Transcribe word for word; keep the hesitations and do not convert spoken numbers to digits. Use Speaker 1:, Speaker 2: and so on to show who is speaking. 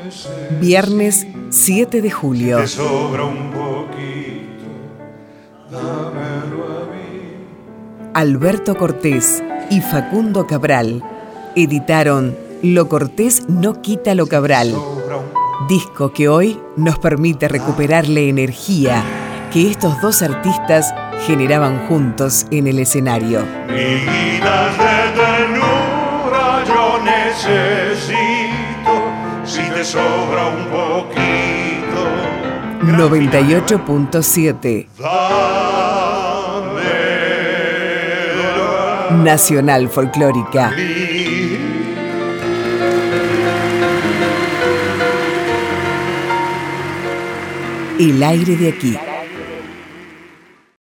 Speaker 1: Viernes siete de julio.
Speaker 2: Te sobra un poquito, dámelo a mí.
Speaker 1: Alberto Cortés y Facundo Cabral editaron Lo Cortés no quita lo Cabral, disco que hoy nos permite recuperar la energía que estos dos artistas generaban juntos en el escenario.
Speaker 2: Miguitas de ternura yo necesito, si te sobra un poquito.
Speaker 1: noventa y ocho punto siete Nacional Folclórica. El aire de aquí.